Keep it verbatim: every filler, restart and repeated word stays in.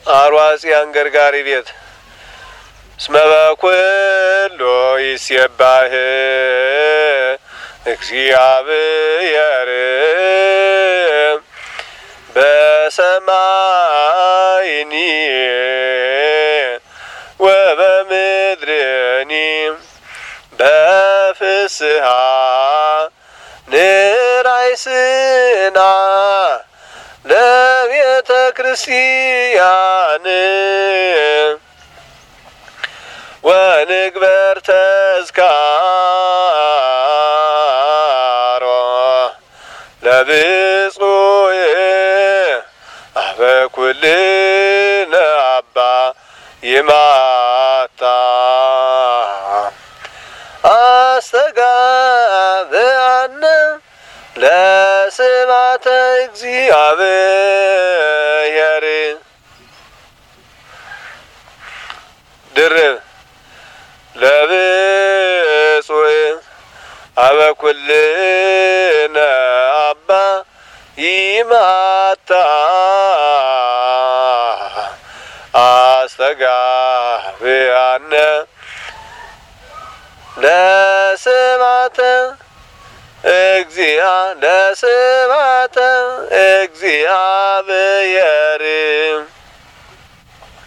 አርዋጽያን ገርጋሪ ቤት እስመ በኩሉ ይሴባህ እግዚአብሔር በሰማይኒ ወበምድርኒ በፍስሃ ንራይስና ለቤተ ክርስቲያን ወንግበር ተዝካሮ ለብፁዕ አበ ኩልነ አባ ይማታ አስተጋብአነ ለስብሐተ እግዚአብሔር ድርብ ለብፁዕ አበ ኩልነ አባ ይማታ አስተጋብአነ ለስብሐተ እግዚአ ለስብሐተ እግዚአብሔር